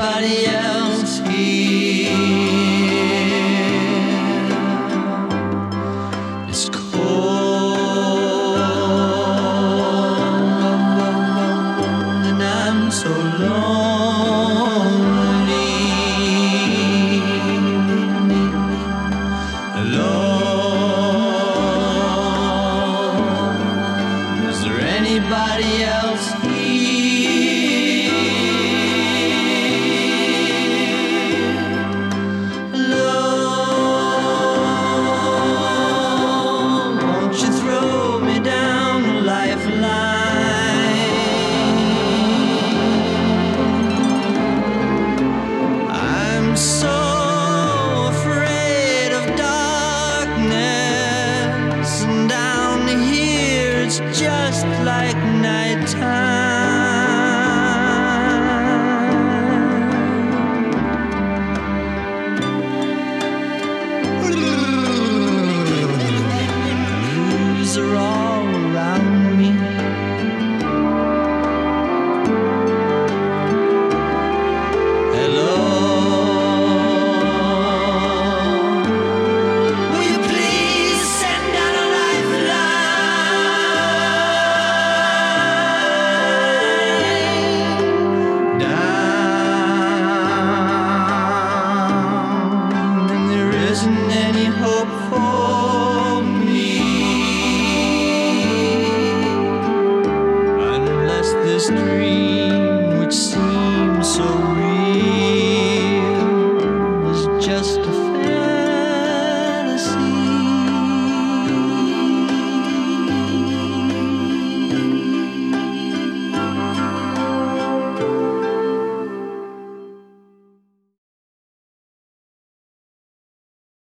anybody else here. It's cold and I'm so lonely. Alone. Is there anybody else here? Alone. Won't you throw me down a lifeline? I'm so afraid of darkness, and down here it's just like nighttime. Blues are all around me. Hello. Will you please send down a lifeline? Down, and there isn't any hope for me unless this dream